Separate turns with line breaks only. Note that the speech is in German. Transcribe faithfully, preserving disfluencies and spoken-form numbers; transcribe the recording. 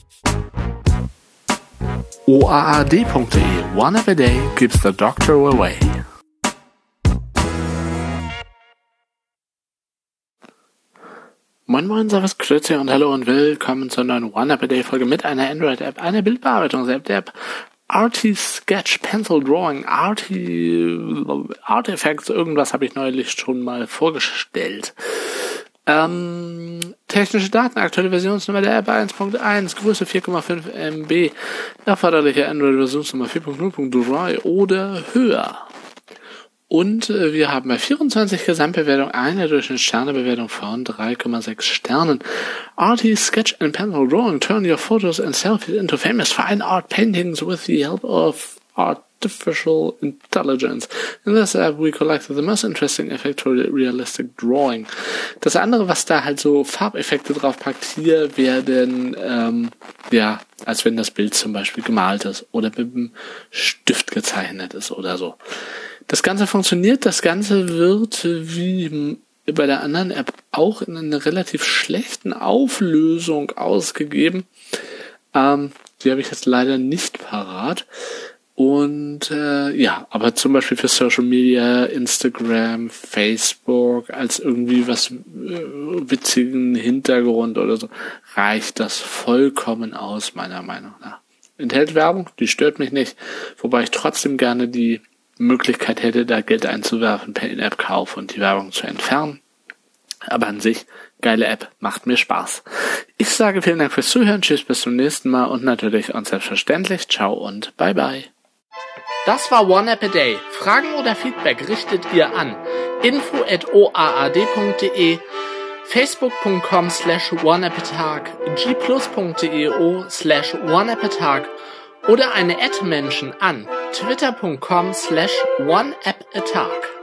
O A A D punkt de. One app a day keeps the doctor away. Moin Moin, Servus, Grüezi und Hallo und willkommen zur neuen One App a Day Folge mit einer Android-App, einer Bildbearbeitungs-App, der App Arti-Sketch, Pencil Drawing, Arti, Artifacts, irgendwas habe ich neulich schon mal vorgestellt. Ähm, technische Daten, aktuelle Versionsnummer der App eins Punkt eins, Größe vier Komma fünf Megabyte, erforderliche Android-Versionsnummer vier Punkt null Punkt drei oder höher. Und äh, wir haben bei vierundzwanzig Gesamtbewertungen eine Durchschnittssternebewertung von drei Komma sechs Sternen. Arti Sketch and Pencil Drawing turn your photos and selfies into famous fine art paintings with the help of artificial intelligence. In this app we collected the most interesting effect for realistic drawing. Das andere, was da halt so Farbeffekte drauf packt, hier werden, ähm, ja, als wenn das Bild zum Beispiel gemalt ist oder mit einem Stift gezeichnet ist oder so. Das Ganze funktioniert, das Ganze wird wie bei der anderen App auch in einer relativ schlechten Auflösung ausgegeben. Ähm, die habe ich jetzt leider nicht parat. Und äh, ja, aber zum Beispiel für Social Media, Instagram, Facebook, als irgendwie was äh, witzigen Hintergrund oder so, reicht das vollkommen aus, meiner Meinung nach. Enthält Werbung, die stört mich nicht, wobei ich trotzdem gerne die Möglichkeit hätte, da Geld einzuwerfen per In-App-Kauf und die Werbung zu entfernen. Aber an sich, geile App, macht mir Spaß. Ich sage vielen Dank fürs Zuhören, tschüss, bis zum nächsten Mal und natürlich und selbstverständlich, ciao und bye bye. Das war One App a Day. Fragen oder Feedback richtet ihr an info at o a a d punkt de, facebook punkt com slash one app a tag, g plus punkt de slash one app a tag oder eine Ad-Menschen an twitter punkt com slash one app a tag.